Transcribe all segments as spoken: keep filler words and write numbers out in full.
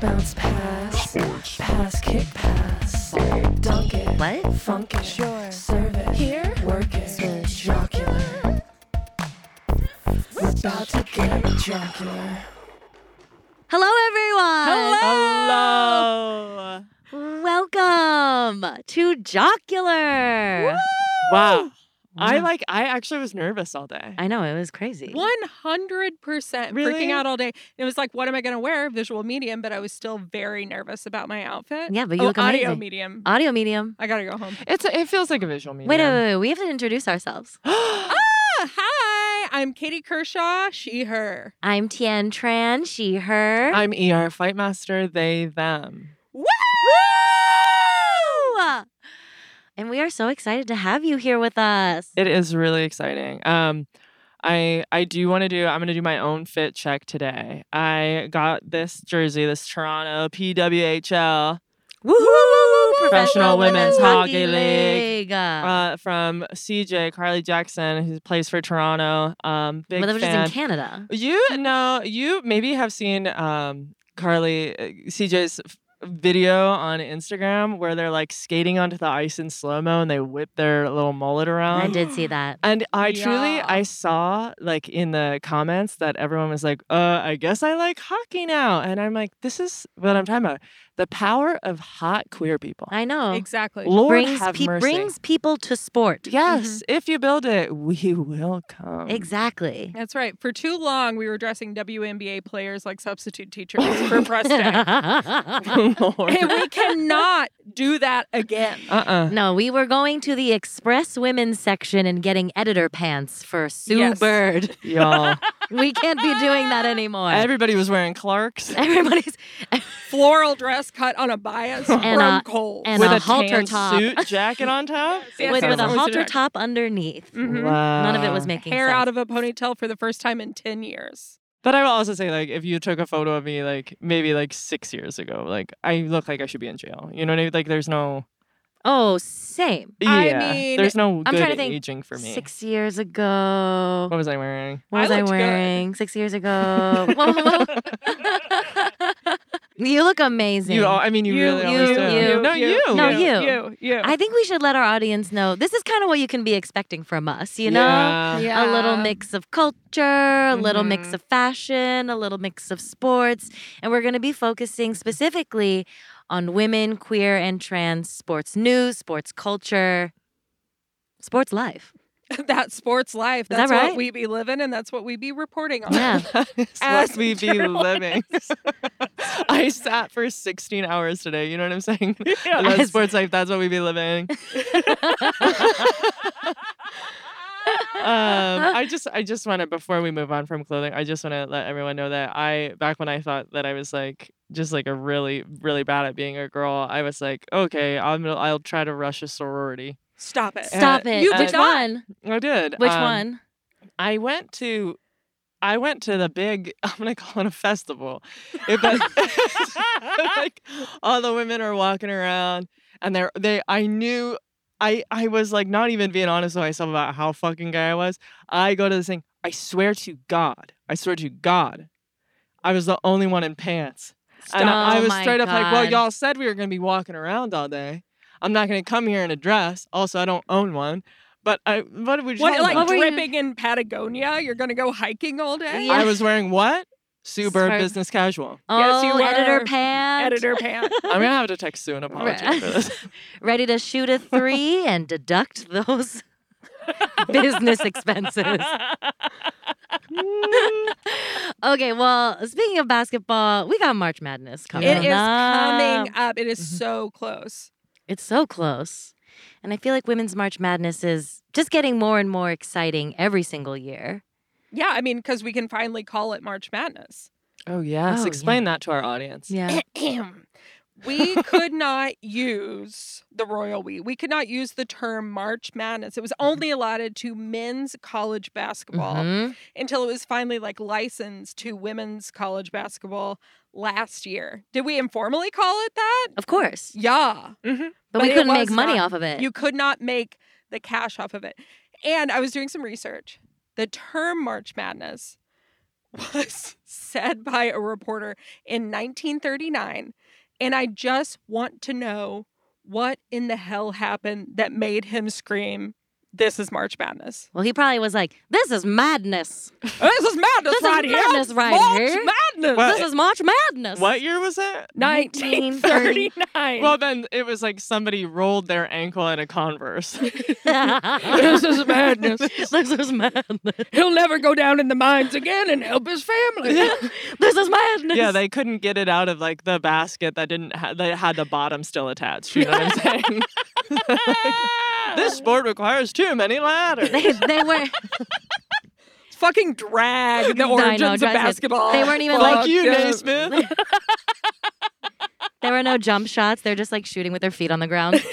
bounce, pass, pass, kick, pass, dunk it, What? funk it, Sure. serve it, here, work it, switch, jocular. We're about to get jocular. Hello, everyone. Hello. Welcome to Jocular. Wow. I Wow. like, I actually was nervous all day. I know, it was crazy. one hundred percent Really? freaking out all day. It was like, what am I going to wear? Visual medium, but I was still very nervous about my outfit. Yeah, but you oh, look audio amazing. medium. Audio medium. I got to go home. It's a, it feels like a visual medium. Wait, wait, wait, wait. We have to introduce ourselves. ah, hi. I'm Katie Kershaw, she, her. I'm Tien Tran, she, her. I'm E R Flightmaster, they, them. Woo! Woo! And we are so excited to have you here with us. It is really exciting. Um, I I do want to do, I'm going to do my own fit check today. I got this jersey, this Toronto P W H L Woo! Professional Women's Hockey League. uh, from C J, Carly Jackson, who plays for Toronto. Um, big but that was fan. just in Canada. You know, you maybe have seen um, Carly, uh, C J's f- video on Instagram where they're like skating onto the ice in slow-mo and they whip their little mullet around. I did see that. And I truly, Yeah. I saw like in the comments that everyone was like, uh, I guess I like hockey now. And I'm like, this is what I'm talking about. The power of hot queer people. I know. Exactly. Lord brings, have pe- mercy. brings people to sport. Yes, if you build it, we will come. Exactly. That's right. For too long, we were dressing W N B A players like substitute teachers for press day. Lord. And we cannot do that again. Uh-uh. No, we were going to the Express Women's section and getting editor pants for Sue Yes. Bird. Y'all. We can't be doing that anymore. Everybody was wearing Clarks. Everybody's Floral dress cut on a bias And from a- Kohl's. and with a a halter tan top. suit jacket on top. Yes, with, yes, with a yes. halter top underneath. Mhm. Wow. None of it was making Hair sense. out of a ponytail for the first time in ten years. But I will also say, like, if you took a photo of me, like, maybe like six years ago, like, I look like I should be in jail. You know what I mean? Like, there's no. Oh, same. Yeah. I mean, there's no I'm good trying to think. aging for me. Six years ago. What was I wearing? What I was I, looked good. wearing? Six years ago. Whoa, whoa, whoa. You look amazing. You, all, I mean, you, You, really you, always do. you, no, you, you. No, you, you. you, you. I think we should let our audience know this is kind of what you can be expecting from us, you know? Yeah. Yeah. A little mix of culture, a little mix Mhm. of fashion, a little mix of sports. And we're going to be focusing specifically on women, queer, and trans sports news, sports culture, sports life. That's sports life. that That's right? what we be living, and that's what we be reporting on. Yeah. That's As what we be living. I sat for sixteen hours today. You know what I'm saying? That's As- sports life. That's what we be living. um, I just, I just want to, before we move on from clothing, I just want to let everyone know that I, back when I thought that I was like, just like a really, really bad at being a girl, I was like, okay, I'm, gonna- I'll try to rush a sorority. Stop it. Stop Uh, it. you Which did not. one? I did. Which Um, one? I went to I went to the big I'm gonna call it a festival. It, but, like all the women are walking around and they're they I knew I I was like not even being honest with myself about how fucking gay I was. I go to this thing, I swear to God, I swear to God, I was the only one in pants. And I, I Oh was my straight up like, well, God. y'all said we were gonna be walking around all day. I'm not gonna come here in a dress. Also, I don't own one. But I what did we What, talking like about? were you- dripping in Patagonia? You're going to go hiking all day? Yeah. I was wearing what? Sue Bird Sorry. business casual. Oh, Yes, you editor were. pants. Editor pants. I'm gonna have to text Sue and apologize for this. Ready to shoot a three and deduct those business expenses. Okay, well, speaking of basketball, we got March Madness coming It is up. coming up. It is Mhm. so close. It's so close. And I feel like Women's March Madness is just getting more and more exciting every single year. Yeah, I mean, because we can finally call it March Madness. Oh yes, Oh, explain that to our audience. Yeah. We could not use the royal we. We could not use the term March Madness. It was only allotted to men's college basketball Mhm. until it was finally like licensed to women's college basketball last year. Did we informally call it that? Of course. Yeah. Mm-hmm. But, But we it couldn't make was money not- off of it. You could not make the cash off of it. And I was doing some research. The term March Madness was said by a reporter in nineteen thirty-nine. And I just want to know what in the hell happened that made him scream, "This is March Madness." Well, he probably was like, "This is madness. This is madness This is right here. madness right March here. Madness. What? This is March Madness." What year was it? nineteen thirty-nine. Well, then it was like somebody rolled their ankle in a Converse. This is madness. This is madness. He'll never go down in the mines again and help his family. This is madness. Yeah, they couldn't get it out of like the basket that didn't ha- that had the bottom still attached. You know what I'm saying? This sport requires too many ladders. they, they were Fucking drag the I know, origins of drag it. basketball. They weren't even Like like you, yeah. Naismith. there were no jump shots. They're just like shooting with their feet on the ground.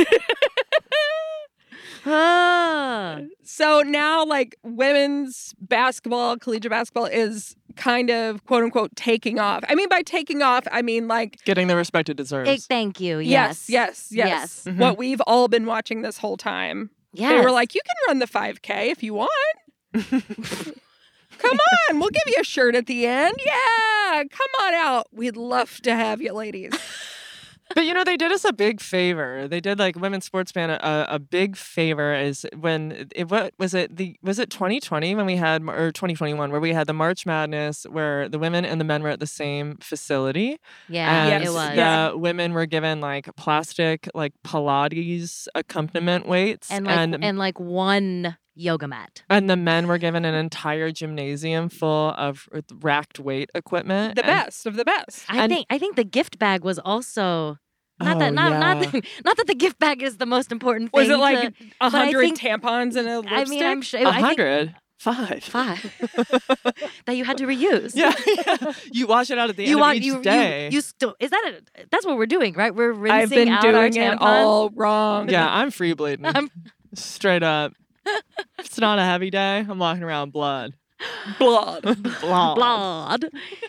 Ah. So now, like, women's basketball, collegiate basketball is kind of quote unquote taking off. I mean, by taking off, I mean like, Getting the respect it deserves. Eh, thank you. yes, Yes. yes, yes. Yes. Mhm. What we've all been watching this whole time. Yes. They were like, you can run the five K if you want. Come on, we'll give you a shirt at the end. Yeah, come on out. We'd love to have you, ladies. But you know, they did us a big favor. They did like Women's Sports Band a, a big favor is when it what was it the was it twenty twenty when we had or twenty twenty-one where we had the March Madness where the women and the men were at the same facility. yeah, And it was. the Yeah. women were given like plastic like Pilates accompaniment weights And like and and like one yoga mat. and the men were given an entire gymnasium full of racked weight equipment. The And- best of the best. I And- think I think the gift bag was also not Oh, that not not yeah. that, not that the gift bag is the most important thing. Was it to- like a but I hundred think- tampons and a lipstick? I mean, I'm sure A I think hundred. Five. five that you had to reuse. Yeah. You wash it out at the You end want of each you, day. you you still is that a, that's what we're doing, right? We're rinsing I've been out our doing tampons. it all wrong. Yeah, I'm free bleeding. I'm- Straight up. If it's not a heavy day, I'm walking around blood. Blood. Blood. Blood.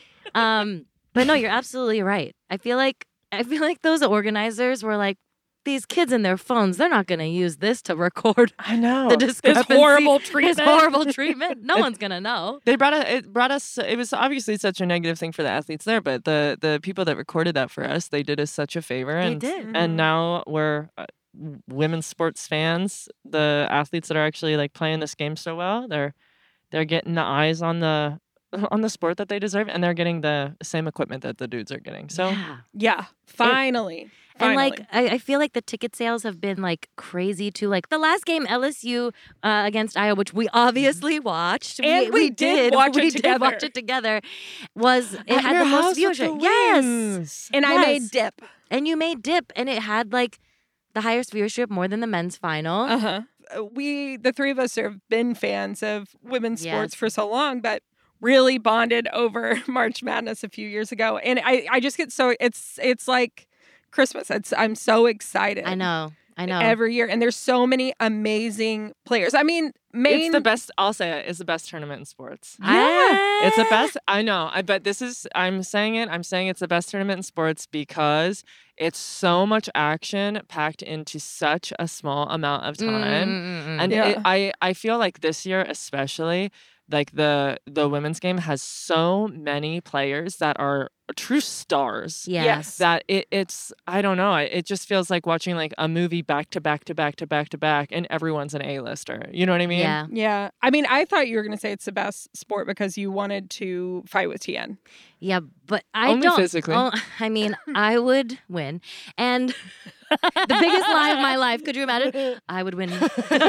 Um, but no, you're absolutely right. I feel like I feel like those organizers were like, these kids and their phones, they're not going to use this to record I know. the This discrepancy. horrible This treatment. horrible treatment. No one's going to know. They brought a, it brought us it was obviously such a negative thing for the athletes there, but the the people that recorded that for us, they did us such a favor They and did. and now we're uh, women's sports fans. The athletes that are actually like playing this game so well, they're they're getting the eyes on the on the sport that they deserve and they're getting the same equipment that the dudes are getting. So Yeah. Yeah, finally. And Finally. like, I, I feel like the ticket sales have been like crazy too. Like the last game, L S U uh, against Iowa, which we obviously watched, And we did watch it we did watch together. it together. Was it At had your the most house with the viewership? Yes, wings. and I made yes. dip. and you made dip, and it had like the highest viewership, more than the men's final. Uh-huh. Uh, We, the three of us, have been fans of women's sports Yes. for so long, but really bonded over March Madness a few years ago. And I, I just get so, it's it's like Christmas. It's I'm so excited. I know, I know. Every year. And there's so many amazing players. I mean, main... It's the best. I'll say it. It's the best tournament in sports. Ah. It's the best. I know. I bet this is. I'm saying it. I'm saying it's the best tournament in sports because it's so much action packed into such a small amount of time. Mm-mm-mm-mm. And Yeah. it, I I feel like this year especially, like the the women's game has so many players that are true stars. yes. Yes. That it, it's I don't know, it just feels like watching like a movie back to back to back to back to back and everyone's an A-lister. You know what I mean? Yeah. Yeah. I mean, I thought you were going to say it's the best sport because you wanted to fight with Tien. Yeah, but I Only don't. physically. oh, I mean, I would win, and the biggest lie of my life. Could you imagine? I would win.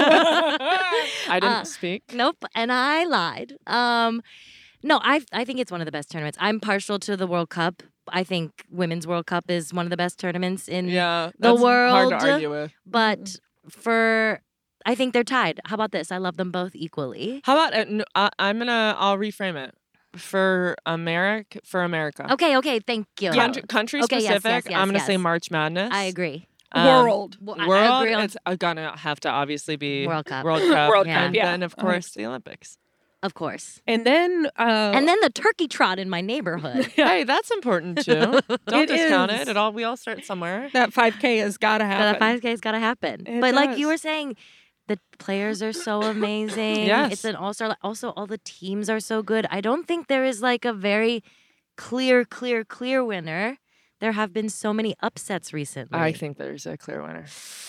I didn't Uh, speak. Nope, and I lied. Um, no, I I think it's one of the best tournaments. I'm partial to the World Cup. I think Women's World Cup is one of the best tournaments in. Yeah. the that's hard to world- argue with. But for, I think they're tied. How about this? I love them both equally. How about uh, n- I, I'm gonna I'll reframe it. For America for America. Okay, okay, thank you. Country, country Okay, yes, yes, specific, yes, I'm gonna say yes. March Madness. I agree. Um, World. Well, I- I World, agree on- it's uh, gonna have to obviously be World Cup. World Cup, World Cup, and yeah. then of course the Olympics. Of course. And then, uh, And then the turkey trot in my neighborhood. Hey, that's important too. Don't It discount is. it. It all we all start somewhere. that five K has got to But happen. that five K's got to happen. It but like you does. were saying, The players are so amazing. Yes. It's an all-star. Also, all the teams are so good. I don't think there is like a very clear, clear, clear winner. There have been so many upsets recently. I think there's a clear winner.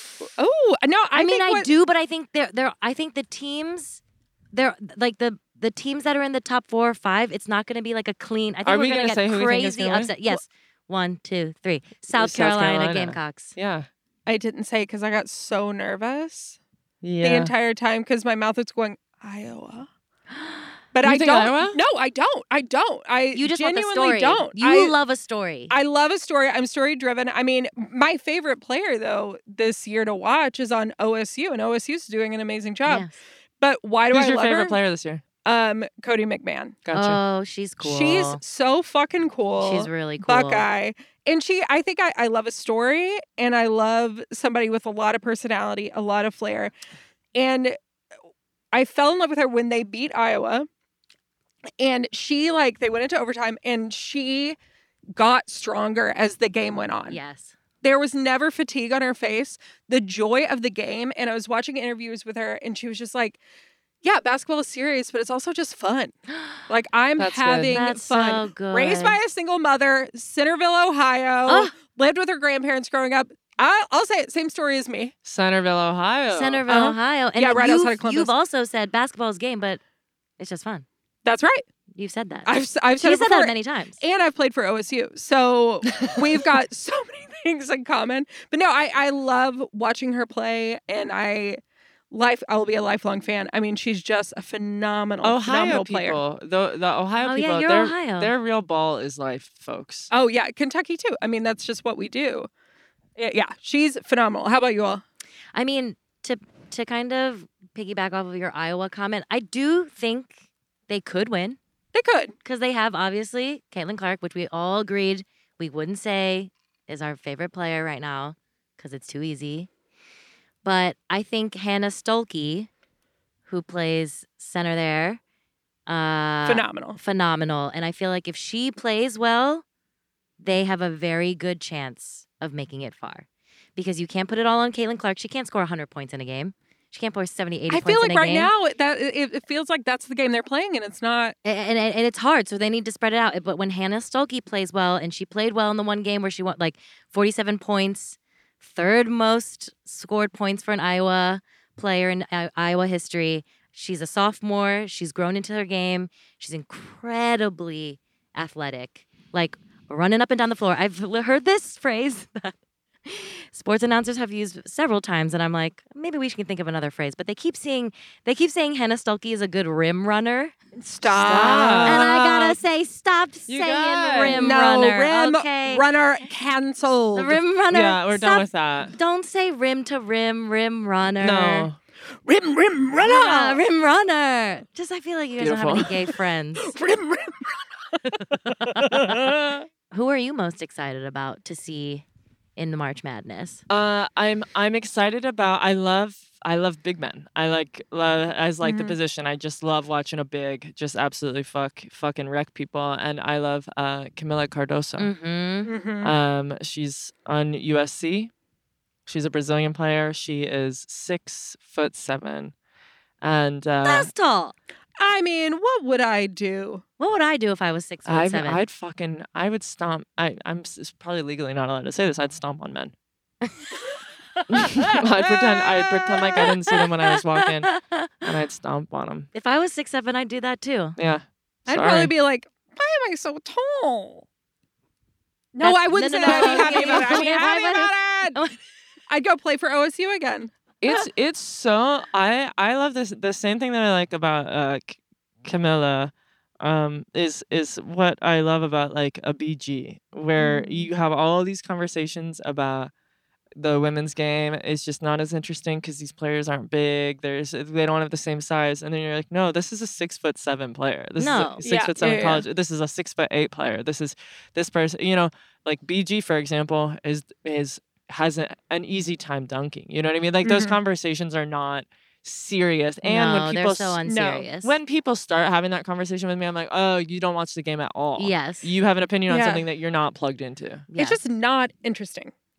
Oh no, I, I mean, think I what- do, but I think they're, they're I think the teams, they're like the the teams that are in the top four or five. It's not going to be like a clean. I think Are we're we going gonna to say get who we think is crazy gonna win? upset. Yes, one, two, three. South, South Carolina, Carolina. Gamecocks. Yeah. I didn't say because I got so nervous Yeah. the entire time because my mouth was going Iowa. But You I think don't. Iowa? No, I don't. I don't. I You just want the genuinely story. don't. You I, love a story. I love a story. I'm story driven. I mean, my favorite player though this year to watch is on O S U, and O S U's doing an amazing job. Yes. But why do Who's I your love favorite her? player this year? Um, Cody McMahon. Gotcha. Oh, she's cool. She's so fucking cool. she's really cool. Buckeye. And she, I think I, I love a story and I love somebody with a lot of personality, a lot of flair. And I fell in love with her when they beat Iowa. And she, like, they went into overtime and she got stronger as the game went on. Yes. There was never fatigue on her face, the joy of the game. And I was watching interviews with her and she was just like, yeah, basketball is serious, but it's also just fun. Like, I'm That's good. having That's fun. so good. Raised by a single mother, Centerville, Ohio, Oh. lived with her grandparents growing up. I, I'll say it, same story as me. Centerville, Ohio. Centerville, Uh-huh. Ohio. And Yeah, right you've, outside of Columbus. You've also said basketball's game, but it's just fun. That's right. You've said that. I've, s- I've said She it said before. that many times. And I've played for O S U. So we've got so many things in common. But no, I, I love watching her play and I life I will be a lifelong fan. I mean, she's just a phenomenal, Ohio phenomenal player. people, the the Ohio Oh, yeah, people, you're their, Ohio. their real ball is life, folks. Oh yeah, Kentucky too. I mean, that's just what we do. Yeah, yeah, she's phenomenal. How about you all? I mean, to to kind of piggyback off of your Iowa comment, I do think they could win They could. because they have obviously Caitlin Clark, which we all agreed we wouldn't say is our favorite player right now because it's too easy. But I think Hannah Stolke, who plays center there, uh, Phenomenal. phenomenal. And I feel like if she plays well, they have a very good chance of making it far. Because you can't put it all on Caitlin Clark. She can't score one hundred points in a game. She can't score seventy, eighty I points feel like in a right game. now it- that it, it feels like that's the game they're playing, and it's not. And, and, and it's hard, so they need to spread it out. But when Hannah Stolke plays well, and she played well in the one game where she won like forty-seven points, third most scored points for an Iowa player in I- Iowa history. She's a sophomore. She's grown into her game. She's incredibly athletic, like running up and down the floor. I've heard this phrase that sports announcers have used several times, and I'm like, maybe we should think of another phrase. But they keep seeing, they keep saying Hannah Stolke is a good rim runner. Stop. And I gotta say, stop You saying guys. rim no, runner. rim okay? runner canceled. The rim runner. Yeah, we're stop. done with that. Don't say rim to rim, rim runner. No. rim, rim, runner. Yeah, rim runner. Just I feel like you guys don't have any Beautiful. gay friends. Rim, rim. Who are you most excited about to see in the March Madness? Uh, I'm I'm excited about. I love I love big men. I like love, as like the Mhm. position. I just love watching a big just absolutely fuck fucking wreck people. And I love uh, Camila Cardoso. Mm-hmm. Mhm. Um, she's on U S C. She's a Brazilian player. She is six foot seven, and uh, That's tall. I mean, what would I do? What would I do if I was six foot I seven? I'd fucking I would stomp. I I'm s- probably legally not allowed to say this. I'd stomp on men. I'd pretend I'd pretend like I didn't see them when I was walking, and I'd stomp on them. If I was six seven, I'd do that too. Yeah. I'd Sorry. probably be like, why am I so tall? No, That's- I wouldn't no, say no, that. I'd be no, happy no, about it. I'd be no, happy no, about it. I'd go play for O S U again. It's it's so I I love this the same thing that I like about uh C- Camilla um is is what I love about like a B G where Mm. you have all these conversations about the women's game is just not as interesting because these players aren't big. There's they don't have the same size, and then you're like, no, this is a six foot seven player. This No. is a six Yeah, foot seven yeah, yeah. college. This is a six foot eight player. This is this person. You know, like B G for example is is has a, an easy time dunking. You know what I mean? Like those Mhm. conversations are not serious. And no, when they're people so s- unserious. when people start having that conversation with me, I'm like, oh, you don't watch the game at all. yes, You have an opinion on Yeah. something that you're not plugged into. Yeah. It's just not interesting.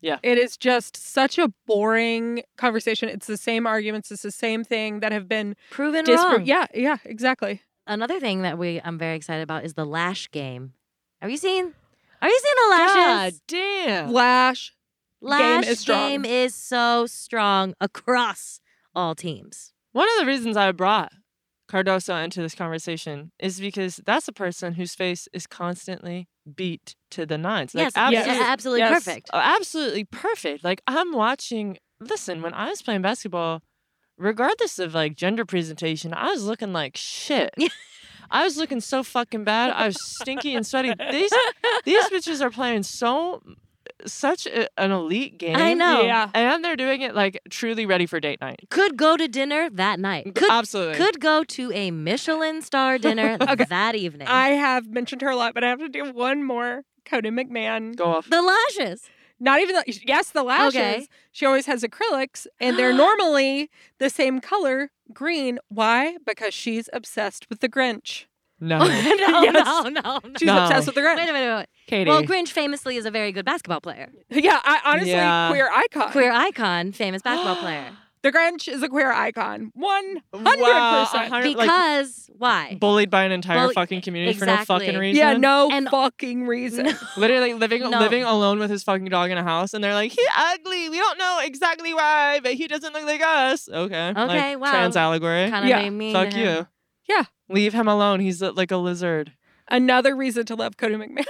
Yeah. It is just such a boring conversation. It's the same arguments. It's the same thing that have been Proven dispro- wrong. Yeah, yeah, exactly. Another thing that we I'm very excited about is the Lash game. Have you seen? Are you seeing the lashes? God damn. Lash. Lash is strong. game is so strong across all teams. One of the reasons I brought Cardoso into this conversation is because that's a person whose face is constantly beat to the nines. Like, yes, absolutely, yeah, absolutely Yes. perfect. uh, absolutely perfect. Like, I'm watching. Listen, when I was playing basketball, regardless of like gender presentation, I was looking like shit. I was looking so fucking bad. I was stinky and sweaty. These these bitches are playing so such a, an elite game. I know. Yeah. And they're doing it like truly ready for date night. Could go to dinner that night. Could Absolutely. could go to a Michelin star dinner that evening. I have mentioned her a lot, but I have to do one more. Cody McMahon. Go off. the lashes. Not even the, yes, the lashes. Okay. She always has acrylics, and they're normally the same color, green. Why? Because she's obsessed with the Grinch. No. no, Yes. no, no, no. She's No. obsessed with the Grinch. Wait a minute, wait, wait. Katie. Well, Grinch famously is a very good basketball player. Yeah, I honestly Yeah. queer icon. Queer icon, famous basketball player. The Grinch is a queer icon. One Wow, hundred a percent. hundred- like, Because why? bullied by an entire Well, fucking community for no exactly. fucking reason. Yeah, no And- fucking reason. Literally living No. living alone with his fucking dog in a house, and they're like, he's ugly. We don't know exactly why, but he doesn't look like us. Okay. Okay, like, wow. Trans allegory. Kind of Yeah. made me Fuck you. Yeah. Leave him alone. He's uh, like a lizard. Another reason to love Cody McMahon.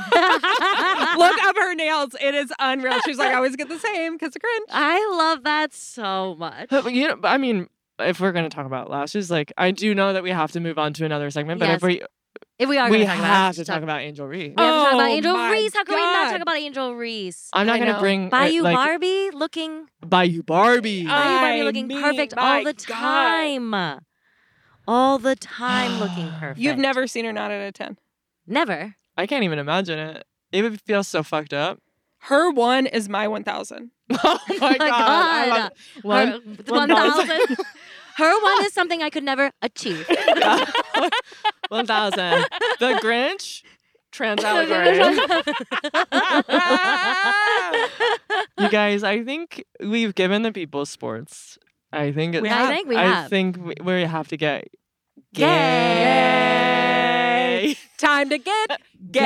Look up her nails. It is unreal. She's like, I always get the same because of Grinch. I love that so much. But, you know, but I mean, if we're gonna talk about lashes, like I do know that we have to move on to another segment. But Yes. if we If we are we going to talk about have it, to talk about Angel Reese. We have to talk Oh about Angel my Reese. How can we not God. talk about Angel Reese? I'm not I gonna know. bring uh, Bayou like, Barbie looking Bayou Barbie. Bayou Barbie I looking mean, perfect my all the God. time. All the time looking perfect. You've never seen her not at a ten. Never. I can't even imagine it. It would feel so fucked up. Her one is my one thousand. Oh my god! I love it. One, Her, one thousand. Her one is something I could never achieve. one thousand. The Grinch. Trans allegory. You guys, I think we've given the people sports. I think it's, We I have. think we I have. think we, we have to get Gay. gay. Time to get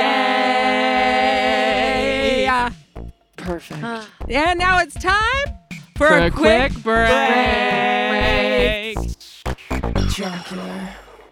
gay. Perfect. Uh, And now it's time for, For a, quick, break. Jocular.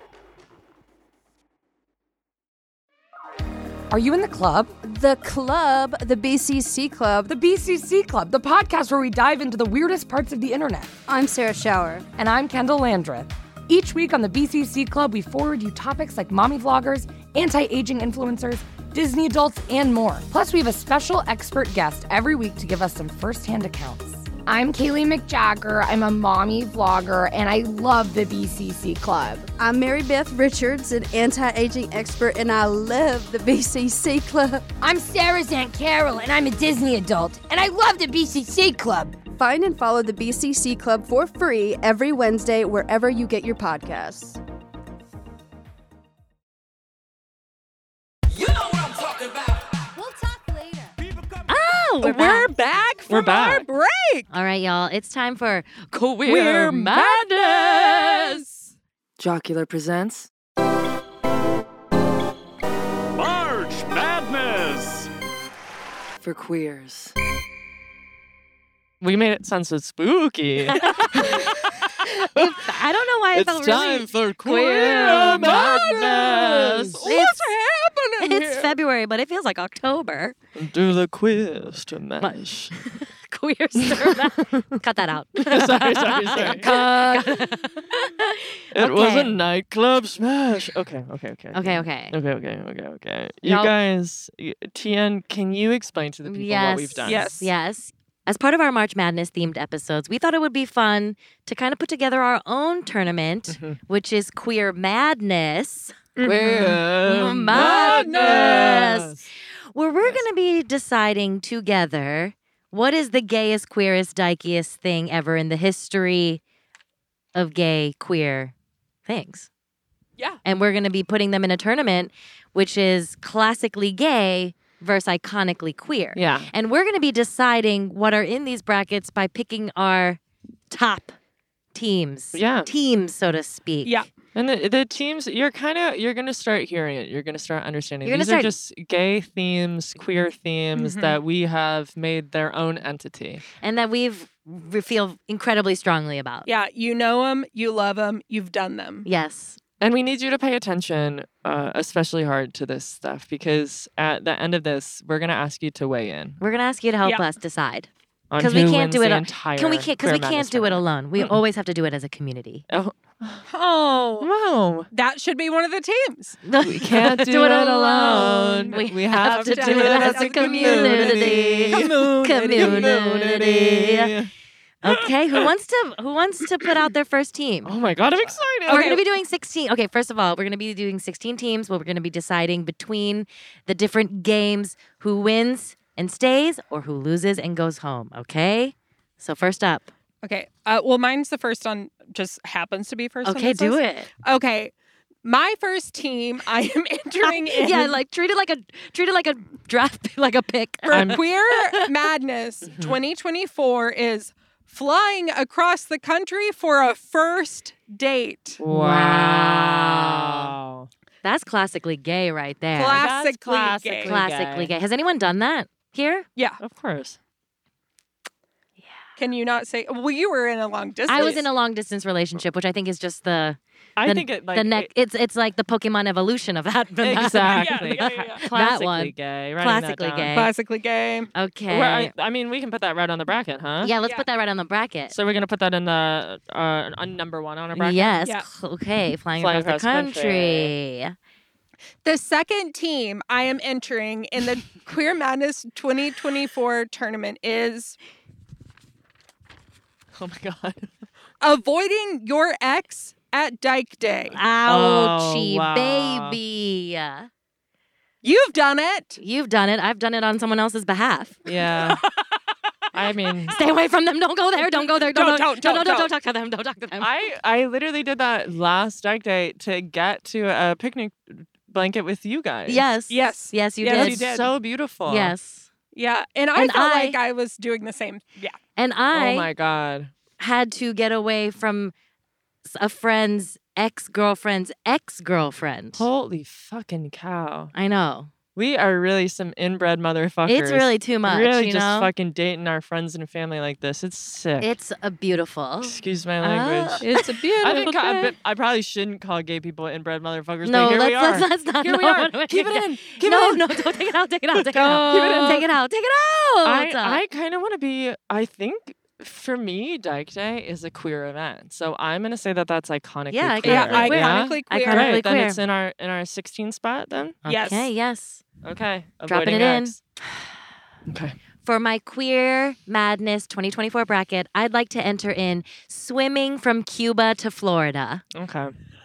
Are you in the club? The club, the B C C club. The B C C Club, the podcast where we dive into the weirdest parts of the internet. I'm Sarah Shower. And I'm Kendall Landreth. Each week on the B C C Club, we forward you topics like mommy vloggers, anti-aging influencers, Disney adults, and more. Plus, we have a special expert guest every week to give us some first-hand accounts. I'm Kaylee McJagger. I'm a mommy vlogger, and I love the B C C Club. I'm Mary Beth Richards, an anti-aging expert, and I love the B C C club. I'm Sarah's Aunt Carol, and I'm a Disney adult, and I love the B C C Club. Find and follow the B C C club for free every Wednesday wherever you get your podcasts. oh, we're, We're back. back from We're back. our break. All right, y'all. It's time for Queer, We're Madness. Jocular presents March Madness! for queers. We made it sound so spooky. If- I don't know why I It's felt time really. for queer Queer madness. Madness. What's happening It's here? February, but it feels like October. Do the quiz to mash. Queer stir. Cut that out. sorry, sorry, sorry. Cut. It was a Okay. nightclub smash. Okay, okay, okay. Okay, okay. Okay, okay, okay, okay. You Y'all- guys, y- T N, can you explain to the people yes. what we've done? Yes. Yes. As part of our March Madness themed episodes, we thought it would be fun to kind of put together our own tournament, Mhm. which is Queer Madness, Queer Madness. where we're going to be deciding together what is the gayest, queerest, dykiest thing ever in the history of gay, queer things. Yeah. And we're going to be putting them in a tournament, which is classically gay, versus iconically queer. Yeah. And we're going to be deciding what are in these brackets by picking our top teams. Yeah. Teams, so to speak. Yeah. And the, the teams, you're kind of, you're going to start hearing it. You're going to start understanding. You're gonna These start- are just gay themes, queer themes Mhm. that we have made their own entity. And that we've we feel incredibly strongly about. Yeah, you know them, you love them, you've done them. Yes. And we need you to pay attention, uh, especially hard to this stuff, because at the end of this, we're going to ask you to weigh in. We're going to ask you to help Yeah. us decide. on 'Cause we who can't wins do it the al- entire Can we can't because Queer we Madness can't do it tournament. alone. We Mm-mm. always have to do it as a community. Oh, Oh, wow. that should be one of the teams. We can't do, it alone. We, We have to do it as a community. Community. Okay, who wants to who wants to put out their first team? Oh my God, I'm excited. We're going to be doing sixteen. Okay, first of all, we're going to be doing sixteen teams where we're going to be deciding between the different games who wins and stays or who loses and goes home. Okay? So, first up. Okay. Uh, well, mine's the first on, just happens to be first on Okay, this do list. it. Okay. My first team, I am entering in Yeah, like treat it like a treat it like a draft, like a pick. for I'm- Queer Madness twenty twenty-four is flying across the country for a first date. Wow. That's classically gay right there. Classically That's gay. Classically gay. Has anyone done that here? Yeah. Of course. Can you not say? Well, you were in a long distance. I was in a long distance relationship, which I think is just the I the, think it like the neck. it- it's it's like the Pokemon evolution of that. exactly. Yeah, yeah, yeah, yeah. Classically one. gay. Writing that Classically down. gay. classically gay. Okay. Where I, I mean, we can put that right on the bracket, huh? yeah, let's Yeah. put that right on the bracket. So we're gonna put that in the uh, on number one on our bracket. Yes. Yeah. cl- Okay. Flying, Flying across, the across country. country. The second team I am entering in the Queer Madness twenty twenty-four tournament is Oh my God. avoiding your ex at Dyke Day. Ouchie, Oh, wow. baby. You've done it. You've done it. I've done it on someone else's behalf. Yeah. I mean, Stay away from them. Don't go there. Don't go there. Don't Don't, don't don't, don't, don't, don't, talk to them. Don't talk to them. I I literally did that last Dyke Day to get to a picnic blanket with you guys. yes. Yes. Yes, you Yes, did. you It's did. so beautiful. Yes. Yeah, and I And felt I- like I was doing the same. Yeah. And I Oh my God. had to get away from s- a friend's ex-girlfriend's ex-girlfriend. Holy fucking cow. I know. We are really some inbred motherfuckers. It's really too much, Really you just know? fucking dating our friends and family like this. It's sick. It's a beautiful. Excuse my language. Ah. It's a beautiful I think I, but I probably shouldn't call gay people inbred motherfuckers, No, but here let's, we are. let's let's not. Here we no, are. no, Keep it in. Keep no, it in. no, don't take it out. Take it out. Take it out. Keep it in. Take it out. Take it out. I, I kind of want to be, I think for me, Dyke Day is a queer event. So I'm going to say that that's iconically Yeah, queer. Yeah, Iconically queer. iconically queer. Iconically Great. Then queer. it's in our in our sixteen spot then? Yes. Okay. Yes. Okay. Dropping Avoiding it in. X. Okay. For my Queer Madness twenty twenty-four bracket, I'd like to enter in swimming from Cuba to Florida. Okay.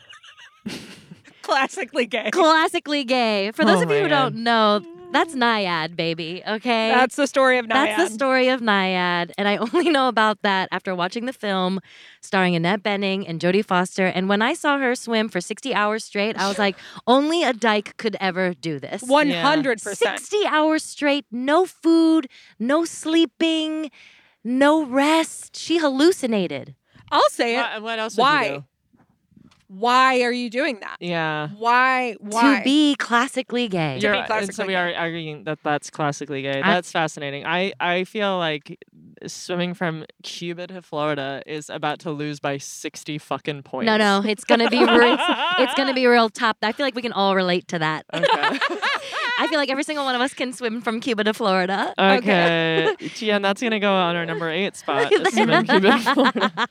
Classically gay. Classically gay. For those Oh of you who my don't know, that's Naiad, baby. Okay. That's the story of Naiad. That's the story of Naiad, and I only know about that after watching the film starring Annette Bening and Jodie Foster. And when I saw her swim for sixty hours straight, I was like, only a dyke could ever do this. One hundred percent. sixty hours straight, no food, no sleeping, no rest. She hallucinated. I'll say it. What, what else would Why? you do? Why are you doing that? Yeah. Why? Why? To be classically gay. You're, be and so classically we are gay. arguing that that's classically gay. I- That's fascinating. I, I feel like swimming from Cuba to Florida is about to lose by sixty fucking points. No, no, it's gonna be real. It's gonna be real top. I feel like we can all relate to that. Okay. I feel like every single one of us can swim from Cuba to Florida. Okay. Yeah, and that's gonna go on our number eight spot. Swimming Cuba to Florida.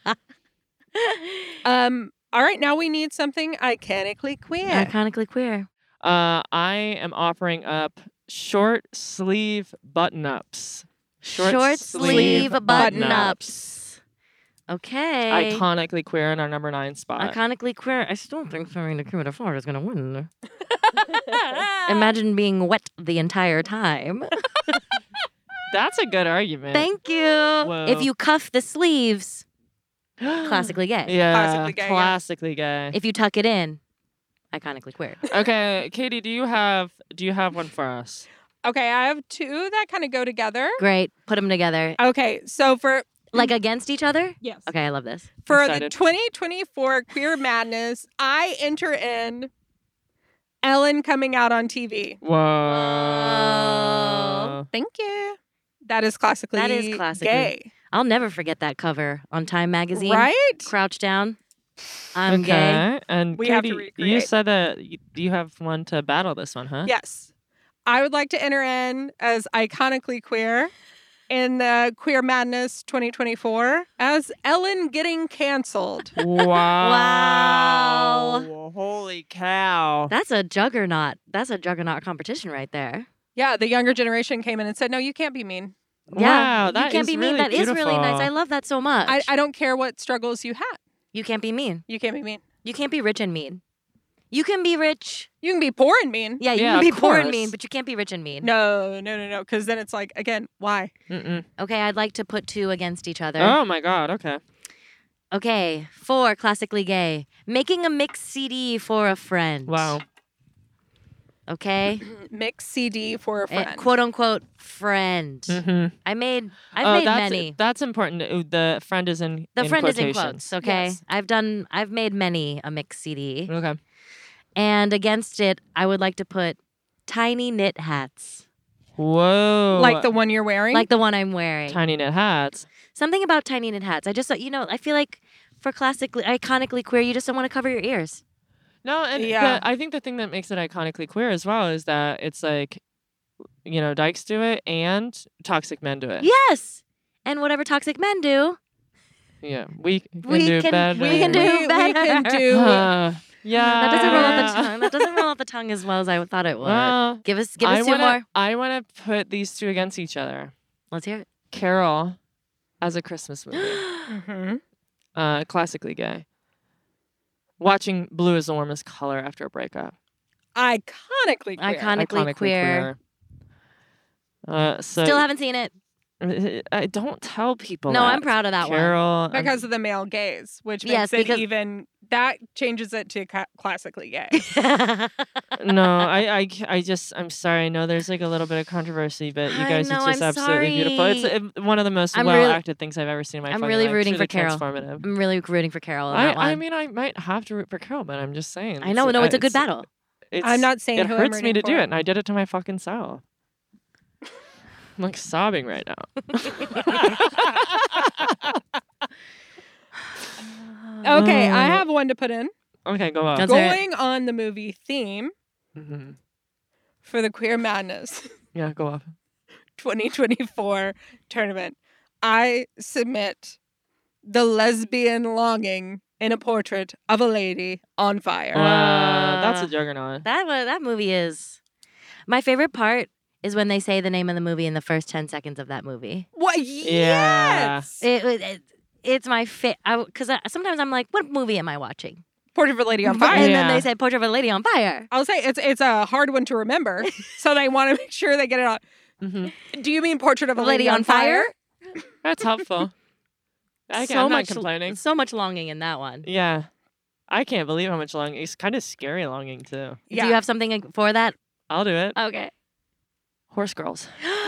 Um. All right. Now we need something iconically queer. Iconically queer. Uh, I am offering up short sleeve button ups. Short, sleeve button ups. Okay. Iconically queer in our number nine spot. Iconically queer. I still think swimming to Cuba to Florida is gonna win. Imagine being wet the entire time. That's a good argument. Thank you. Whoa. If you cuff the sleeves, classically gay. Yeah. Classically gay, yeah. Classically gay. If you tuck it in, iconically queer. Okay, Katie, do you have do you have one for us? Okay, I have two that kind of go together. Great. Put them together. Okay, so for Like against each other? yes, Okay, I love this. for Excited. the twenty twenty-four Queer Madness, I enter in Ellen coming out on T V. Whoa. Thank you. That is classically That is classically gay, I'll never forget that cover on Time Magazine. right? Crouch down. I'm okay. gay. And We have to Katie, you recreate. said that y- you have one to battle this one, huh? Yes. I would like to enter in as iconically queer in the Queer Madness twenty twenty-four as Ellen getting canceled. Wow. Holy cow. That's a juggernaut. That's a juggernaut competition right there. Yeah, the younger generation came in and said, no, you can't be mean. Yeah, Wow, that you can't is be mean. really That is really nice. I beautiful. love that so much. I, I don't care what struggles you had. you can't be mean. You can't be mean. You can't be rich and mean. You can be rich. You can be poor and mean. Yeah, you Yeah, can be of poor and course. mean, but you can't be rich and mean. No, no, no, no. Because then it's like, again, why? Mm-mm. Okay, I'd like to put two against each other. Oh my God. Okay. Okay, four, classically gay. Making a mixed C D for a friend. Wow. Okay? Mix C D for a Eh, friend. quote unquote friend. Mm-hmm. I made, I've oh, made that's, many. That's important. Uh, The friend is in The in friend is in quotations. quotes, okay? Yes. I've done, I've made many a mixed C D. Okay. And against it, I would like to put tiny knit hats, Whoa. like the one you're wearing. like the one I'm wearing. tiny knit hats. Something about tiny knit hats. I just, you know, I feel like for classically, iconically queer, you just don't want to cover your ears. No, and Yeah. the, I think the thing that makes it iconically queer as well is that it's like, you know, dykes do it and toxic men do it. Yes. And whatever toxic men do, Yeah. We can We do can- better. we can do we, we can better. do. Uh, yeah. that doesn't roll off the tongue. That doesn't roll off the tongue as well as I thought it would. Well, give us, give I us two wanna, more. I want to put these two against each other. Let's hear it. Carol as a Christmas movie. Mhm. uh, classically gay. Watching Blue is the warmest color after a breakup. Iconically queer. Iconically Iconically queer. Uh, so Still haven't seen it. I don't tell people. No, that. I'm proud of that one. Carol, I'm- Because of the male gaze, which makes Yes, it because- even, that changes it to ca- classically gay. no, I, I, I just, I'm sorry. I know there's like a little bit of controversy, but you I guys, know, it's just I'm absolutely beautiful. It's sorry. uh, one of the most I'm well really- acted things I've ever seen in my I'm fucking really life. rooting for Truly Carol. transformative. I'm really rooting for Carol on that I, I one. mean, I might have to root for Carol, but I'm just saying. I know, no, uh, it's a good battle. It's, I'm not saying it who I'm hurts me rooting to do for. it, and I did it to my fucking self. I'm like sobbing right now. Okay, Uh, I have one to put in. Okay, go on. Let's hear it. Going on the movie theme hmm for the Queer Madness Yeah, go off. twenty twenty-four tournament, I submit the lesbian longing in a portrait of a lady on fire. Uh, that's a Uh, juggernaut. That wa- that movie is my favorite part is when they say the name of the movie in the first ten seconds of that movie. What? Yeah. Yes. It, it, it- it's my fit because sometimes I'm like, what movie am I watching? Portrait of a lady on fire. And Yeah. then they say Portrait of a Lady on Fire. I'll say it's it's a hard one to remember, so they want to make sure they get it on. hmm Do you mean Portrait of a Lady Lady, on on Fire? That's helpful. I can, so I'm much, not complaining. so much longing in that one. Yeah. I can't believe how much longing. It's kind of scary longing, too. Yeah. Do you have something for that? I'll do it. Okay. Horse girls.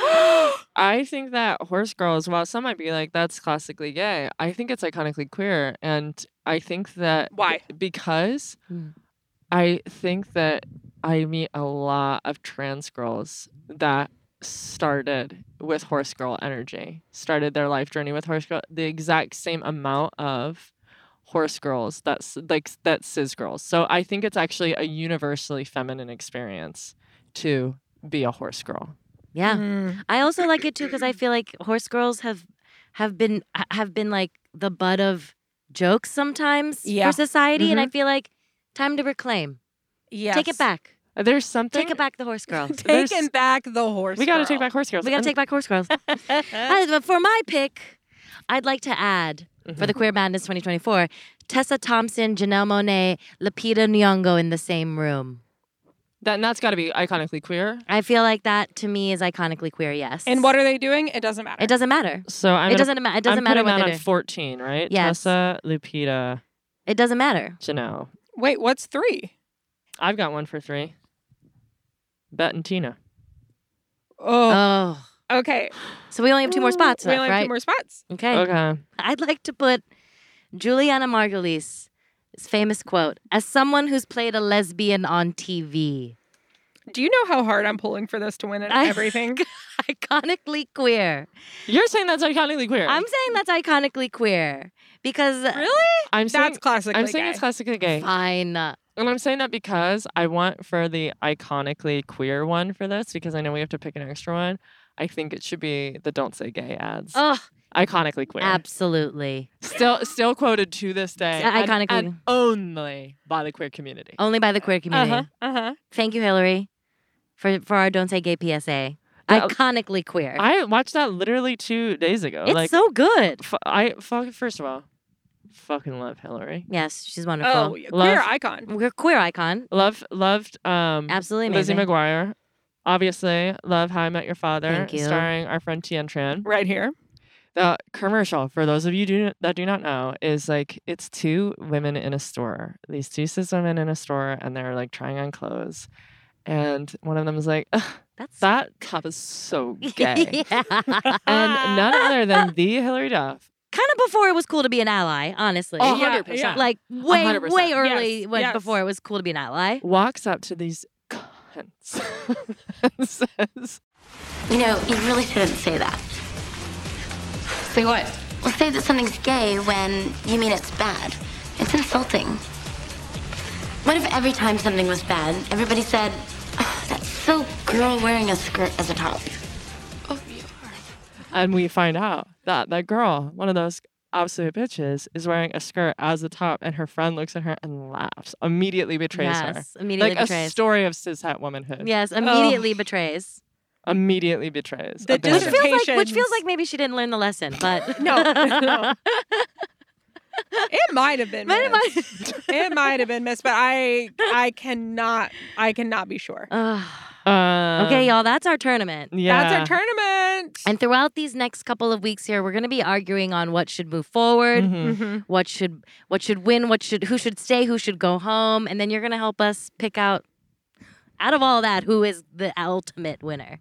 I think that horse girls, while some might be like, that's classically gay, I think it's iconically queer. And I think that. Why? Because Hmm. I think that I meet a lot of trans girls that started with horse girl energy, started their life journey with horse girl, the exact same amount of horse girls that's like that cis girls. So I think it's actually a universally feminine experience to be a horse girl. Yeah. Mm. I also like it too because I feel like horse girls have have been ha- have been like the butt of jokes sometimes Yeah. for society, and I Mhm. feel like time to reclaim. Yes. Take it back. Uh, There's something. Take it back, the horse girl. There's- Taking back the horse. We got to girl. take back horse girls. We gotta And- take back horse girls. Uh, but for my pick, I'd like to add for the Queer Madness twenty twenty-four, Tessa Thompson, Janelle Monáe, Lupita Nyong'o in the same room. That, and that's got to be iconically queer. I feel like that to me is iconically queer. Yes. And what are they doing? It doesn't matter. It doesn't matter. So I'm it gonna, doesn't. ma- It doesn't I'm matter putting what that they on do. fourteen, right? Yes. Tessa, Lupita, It doesn't matter. Janelle. Wait, what's three? I've got one for three. Bet and Tina. Oh. Oh. Okay. So we only have two more spots We left, only have right? two more spots. Okay. Okay. I'd like to put Juliana Margulies' famous quote, as someone who's played a lesbian on T V. Do you know how hard I'm pulling for this to win I- everything? Iconically queer. You're saying that's iconically queer. I'm saying that's iconically queer because Really? I'm saying That's classically I'm saying gay. it's classically gay. fine. And I'm saying that because I want for the iconically queer one for this, because I know we have to pick an extra one. I think it should be the Don't Say Gay ads. Oh, Iconically queer. absolutely. Still still quoted to this day. Uh, and- iconically. And only by the queer community. Only by the queer community. Uh-huh. Uh-huh. Thank you, Hillary, for for our Don't Say Gay P S A. Yeah, Iconically queer. I watched that literally two days ago. it's like so good. f- I fuck first of all, fucking love Hillary. Yes, she's wonderful. Oh, queer Love- icon. We're queer icon. Love loved um Absolutely Lizzie amazing. McGuire. Obviously, love How I Met Your Father, Thank you. starring our friend Tien Tran. Right here. The commercial, for those of you do, that do not know, is like it's two women in a store. These two cis women in a store, and they're like trying on clothes. And one of them is like, "Ugh, That's that top is so gay. yeah. And none other than the Hillary Duff. Kind of before it was cool to be an ally, honestly. Oh, Yeah, 100%. yeah. Like way, hundred percent. way early Yes, when yes. before it was cool to be an ally. Walks up to these cunts and says, You know, you really shouldn't say that. Say what? Well, say that something's gay when you mean it's bad. It's insulting. What if every time something was bad, everybody said, oh, that's so girl wearing a skirt as a top? Oh, you are. and we find out that that girl, one of those absolute bitches, is wearing a skirt as a top, and her friend looks at her and laughs, immediately betrays her. Yes, immediately Like a betrays. story of cishet womanhood. Yes, immediately betrays. Immediately betrays. The Abandons. Which feels like which Implications. feels like maybe she didn't learn the lesson, but No, no. It might have been But it missed. It might have been missed, but I I cannot I cannot be sure. Ugh. Uh, Okay, y'all, that's our tournament. Yeah. That's our tournament. And throughout these next couple of weeks here, we're going to be arguing on what should move forward, Mhm. Mhm. what should what should win, what should who should stay, who should go home, and then you're going to help us pick out out of all that who is the ultimate winner.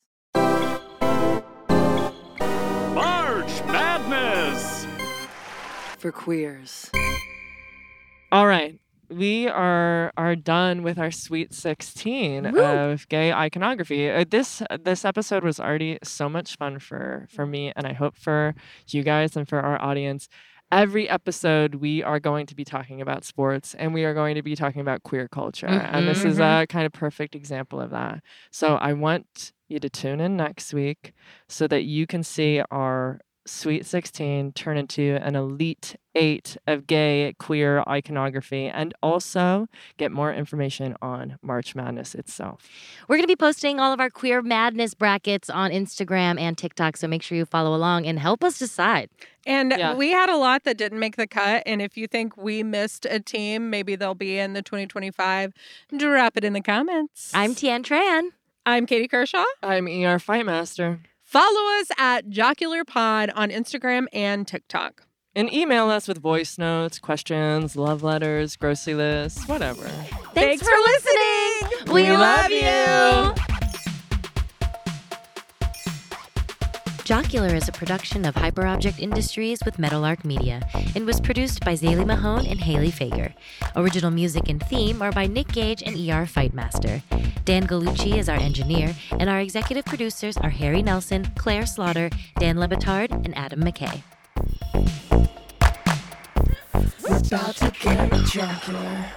March Madness! For queers. All right. We are are done with our Sweet sixteen Woo. of gay iconography. Uh, this this episode was already so much fun for for me, and I hope for you guys and for our audience. Every episode, we are going to be talking about sports, and we are going to be talking about queer culture, and this is a kind of perfect example of that. So I want you to tune in next week so that you can see our Sweet sixteen turn into an elite eight of gay queer iconography, and also get more information on March Madness itself. We're going to be posting all of our Queer Madness brackets on Instagram and TikTok, so make sure you follow along and help us decide. And Yeah. we had a lot that didn't make the cut. And if you think we missed a team, maybe they'll be in the twenty twenty-five. Drop it in the comments. I'm Tien Tran. I'm Katie Kershaw. I'm E R Fightmaster. Follow us at Jocular Pod on Instagram and TikTok. And email us with voice notes, questions, love letters, grocery lists, whatever. Thanks, for listening. We, We love love you. Jocular is a production of Hyperobject Industries with Meadowlark Media and was produced by Zaylee Mahone and Haley Fager. Original music and theme are by Nick Gage and E R Fightmaster. Dan Gallucci is our engineer, and our executive producers are Harry Nelson, Claire Slaughter, Dan Lebitard, and Adam McKay. We're about to get jocular.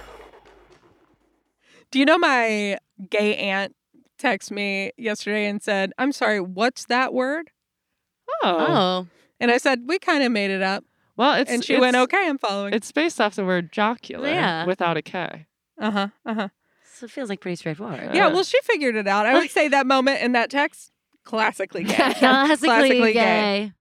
Do you know my gay aunt texted me yesterday and said, I'm sorry, what's that word? Oh. Oh. And I said, we kind of made it up. Well, it's And she it's, went, okay, I'm following. It's based off the word jocular Yeah. without a K. Uh-huh, uh-huh. So it feels like pretty straightforward. Yeah, Uh, well, she figured it out. I would say that moment in that text, classically gay. Classically, Classically gay. gay.